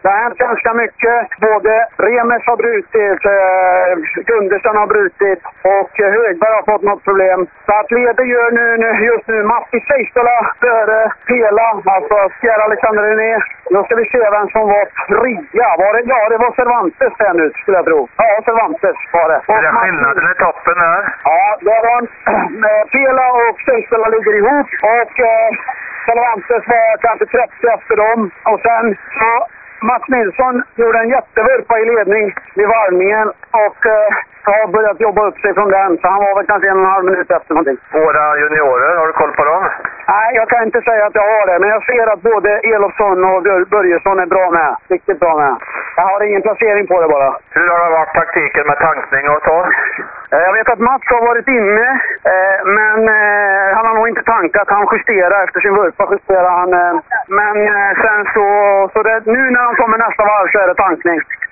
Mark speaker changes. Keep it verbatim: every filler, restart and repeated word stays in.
Speaker 1: Det har hänt ganska mycket. Både Remes har brutit, eh, Gundersen har brutit och eh, Högberg har fått något problem. Så att Leder gör nu, nu just nu Matti Seistola före Pela, alltså Pierre Alexander René. Då ska vi se vem som var trea. Var det, ja, det var Cervantes där nu, skulle jag tro. Ja, Cervantes var det.
Speaker 2: Och är det skillnaden i toppen här?
Speaker 1: Ja, där var Pela och Seistola ligger ihop och eh, Cervantes var kanske trettio efter dem. Och sen så Mats Nilsson gjorde en jättevurpa i ledning vid varvningen och eh, har börjat jobba upp sig från den. Så han var väl kanske en och en halv minut efter någonting.
Speaker 2: Våra juniorer, har du koll på dem?
Speaker 1: Nej, jag kan inte säga att jag har det. Men jag ser att både Elofsson och Börjesson är bra med. Riktigt bra med. Jag har ingen placering på det bara.
Speaker 2: Hur har det varit taktiken med tankning och så?
Speaker 1: Jag vet att Mats har varit inne, men han har nog inte tankat. Han justerar efter sin vurpa, justerar han. Men sen så, så det, nu när han kommer nästa varv så är det tankning.